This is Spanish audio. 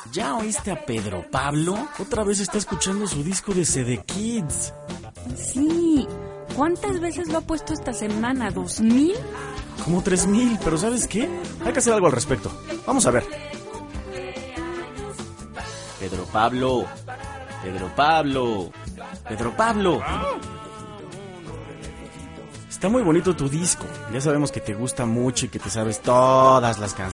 ¿Ya oíste a Pedro Pablo? Otra vez está escuchando su disco de CD Kids. Sí. ¿Cuántas veces lo ha puesto esta semana? ¿2000? Como 3000, pero ¿sabes qué? Hay que hacer algo al respecto. Vamos a ver. Pedro Pablo. Pedro Pablo. Pedro Pablo. Está muy bonito tu disco. Ya sabemos que te gusta mucho y que te sabes todas las canciones.